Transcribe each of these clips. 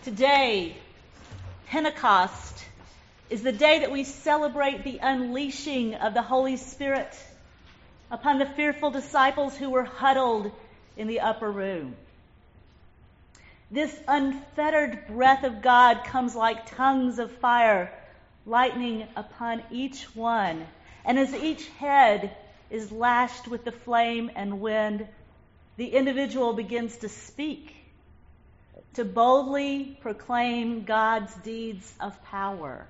Today, Pentecost, is the day that we celebrate the unleashing of the Holy Spirit upon the fearful disciples who were huddled in the upper room. This unfettered breath of God comes like tongues of fire, lightning upon each one. And as each head is lashed with the flame and wind, the individual begins to speak, to boldly proclaim God's deeds of power.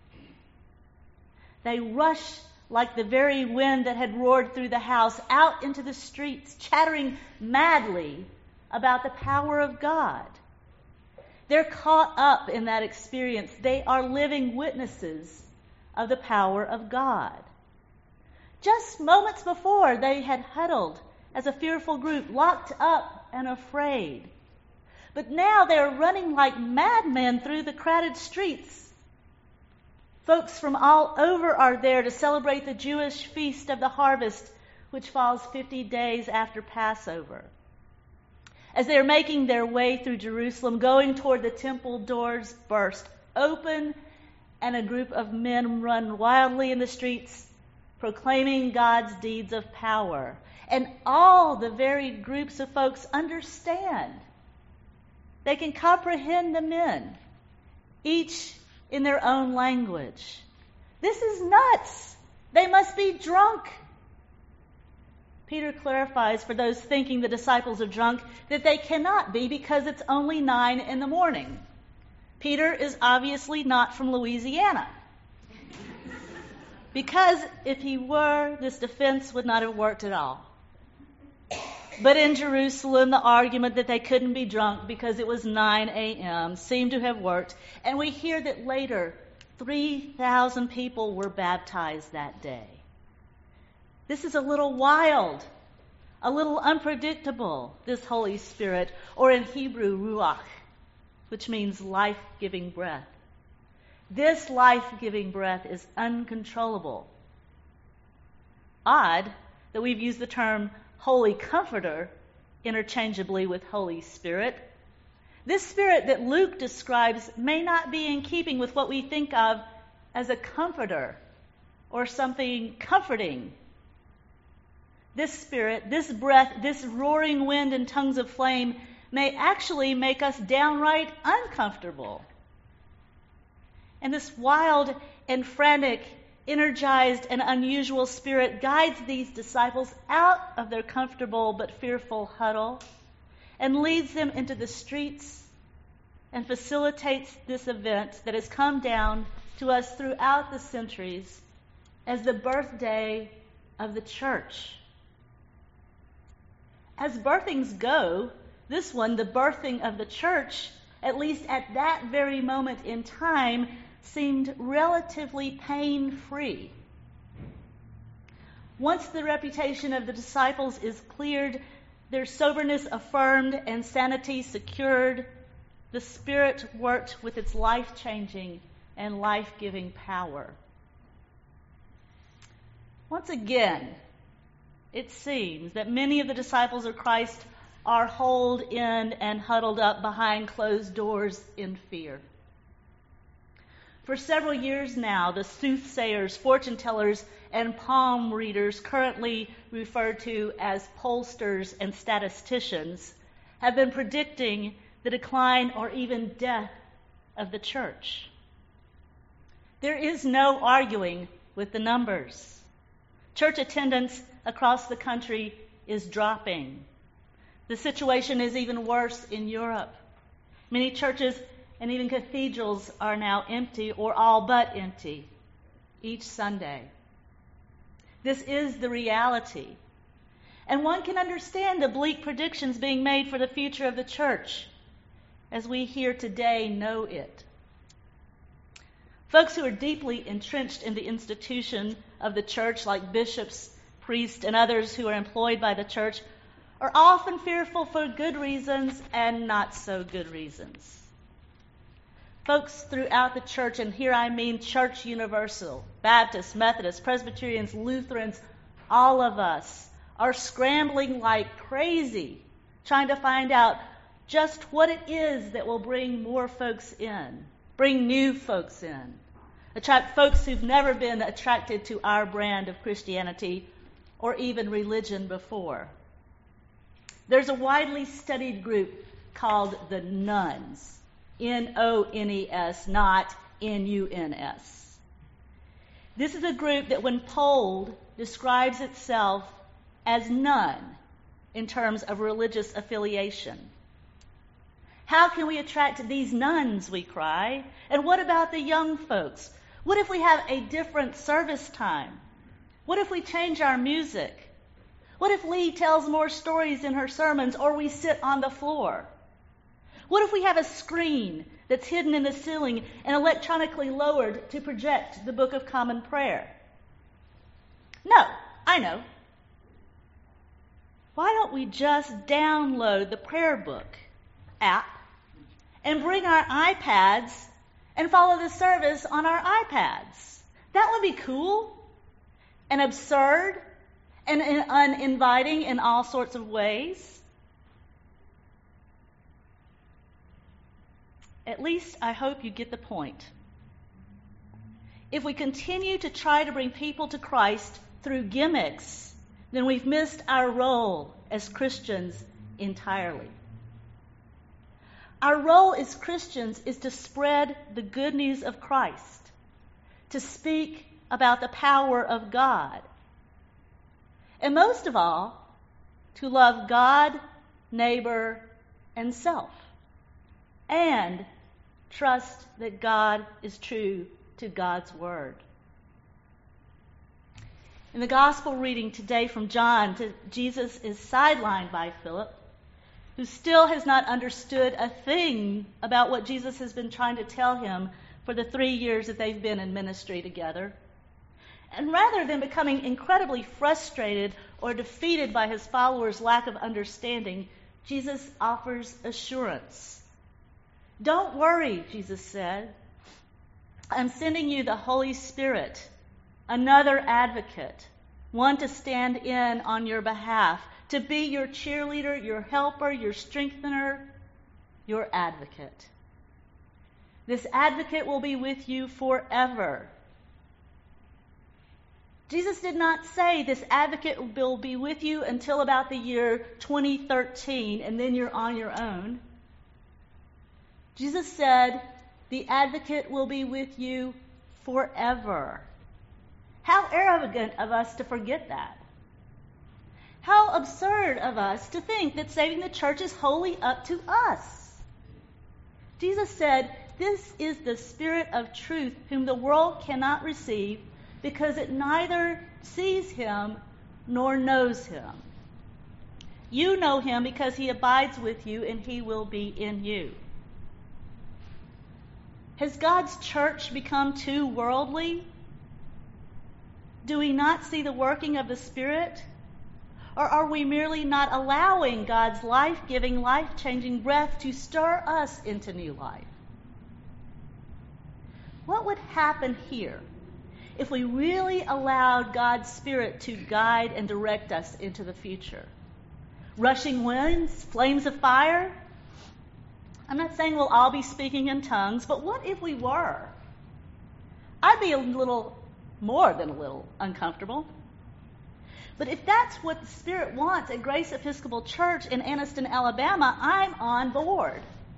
They rush like the very wind that had roared through the house out into the streets, chattering madly about the power of God. They're caught up in that experience. They are living witnesses of the power of God. Just moments before, they had huddled as a fearful group, locked up and afraid. But now they are running like madmen through the crowded streets. Folks from all over are there to celebrate the Jewish feast of the harvest, which falls 50 days after Passover. As they are making their way through Jerusalem, going toward the temple, doors burst open, and a group of men run wildly in the streets, proclaiming God's deeds of power. And all the varied groups of folks understand. They can comprehend the men, each in their own language. This is nuts. They must be drunk. Peter clarifies for those thinking the disciples are drunk that they cannot be because it's only 9 a.m. Peter is obviously not from Louisiana. Because if he were, this defense would not have worked at all. But in Jerusalem, the argument that they couldn't be drunk because it was 9 a.m. seemed to have worked. And we hear that later, 3,000 people were baptized that day. This is a little wild, a little unpredictable, this Holy Spirit, or in Hebrew, ruach, which means life-giving breath. This life-giving breath is uncontrollable. Odd that we've used the term Holy Comforter interchangeably with Holy Spirit. This Spirit that Luke describes may not be in keeping with what we think of as a comforter or something comforting. This Spirit, this breath, this roaring wind and tongues of flame may actually make us downright uncomfortable. And this wild and frantic, energized and unusual Spirit guides these disciples out of their comfortable but fearful huddle and leads them into the streets and facilitates this event that has come down to us throughout the centuries as the birthday of the church. As birthings go, this one, the birthing of the church, at least at that very moment in time, seemed relatively pain-free. Once the reputation of the disciples is cleared, their soberness affirmed and sanity secured, the Spirit worked with its life-changing and life-giving power. Once again, it seems that many of the disciples of Christ are holed in and huddled up behind closed doors in fear. For several years now, the soothsayers, fortune tellers, and palm readers, currently referred to as pollsters and statisticians, have been predicting the decline or even death of the church. There is no arguing with the numbers. Church attendance across the country is dropping. The situation is even worse in Europe. Many churches and even cathedrals are now empty or all but empty each Sunday. This is the reality. And one can understand the bleak predictions being made for the future of the church, as we here today know it. Folks who are deeply entrenched in the institution of the church, like bishops, priests, and others who are employed by the church, are often fearful for good reasons and not so good reasons. Folks throughout the church, and here I mean Church Universal, Baptists, Methodists, Presbyterians, Lutherans, all of us are scrambling like crazy, trying to find out just what it is that will bring more folks in, bring new folks in, attract folks who've never been attracted to our brand of Christianity or even religion before. There's a widely studied group called the Nones, N-O-N-E-S, not N-U-N-S. This is a group that, when polled, describes itself as none in terms of religious affiliation. How can we attract these nuns, we cry? And what about the young folks? What if we have a different service time? What if we change our music? What if Lee tells more stories in her sermons, or we sit on the floor? What if we have a screen that's hidden in the ceiling and electronically lowered to project the Book of Common Prayer? No, I know. Why don't we just download the prayer book app and bring our iPads and follow the service on our iPads? That would be cool and absurd and uninviting in all sorts of ways. At least I hope you get the point. If we continue to try to bring people to Christ through gimmicks, then we've missed our role as Christians entirely. Our role as Christians is to spread the good news of Christ, to speak about the power of God, and most of all, to love God, neighbor, and self, and trust that God is true to God's word. In the gospel reading today from John, Jesus is sidelined by Philip, who still has not understood a thing about what Jesus has been trying to tell him for the 3 years that they've been in ministry together. And rather than becoming incredibly frustrated or defeated by his followers' lack of understanding, Jesus offers assurance. Don't worry, Jesus said. I'm sending you the Holy Spirit, another advocate, one to stand in on your behalf, to be your cheerleader, your helper, your strengthener, your advocate. This advocate will be with you forever. Jesus did not say this advocate will be with you until about the year 2013, and then you're on your own. Jesus said, the advocate will be with you forever. How arrogant of us to forget that. How absurd of us to think that saving the church is wholly up to us. Jesus said, this is the Spirit of truth, whom the world cannot receive, because it neither sees him nor knows him. You know him because he abides with you, and he will be in you. Has God's church become too worldly? Do we not see the working of the Spirit? Or are we merely not allowing God's life-giving, life-changing breath to stir us into new life? What would happen here if we really allowed God's Spirit to guide and direct us into the future? Rushing winds, flames of fire? I'm not saying we'll all be speaking in tongues, but what if we were? I'd be a little, more than a little, uncomfortable. But if that's what the Spirit wants at Grace Episcopal Church in Anniston, Alabama, I'm on board.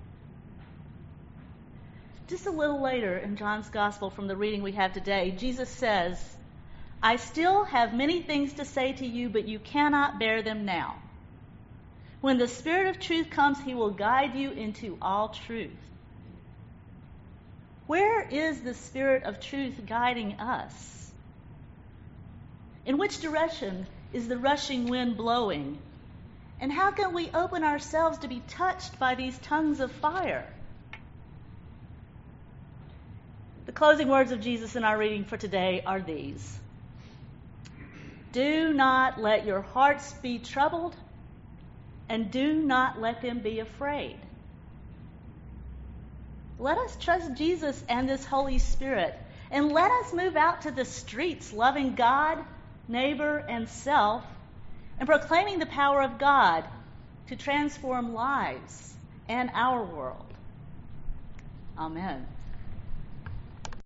Just a little later in John's Gospel from the reading we have today, Jesus says, I still have many things to say to you, but you cannot bear them now. When the Spirit of truth comes, he will guide you into all truth. Where is the Spirit of truth guiding us? In which direction is the rushing wind blowing? And how can we open ourselves to be touched by these tongues of fire? The closing words of Jesus in our reading for today are these. Do not let your hearts be troubled, and do not let them be afraid. Let us trust Jesus and this Holy Spirit, and let us move out to the streets loving God, neighbor, and self, and proclaiming the power of God to transform lives and our world. Amen.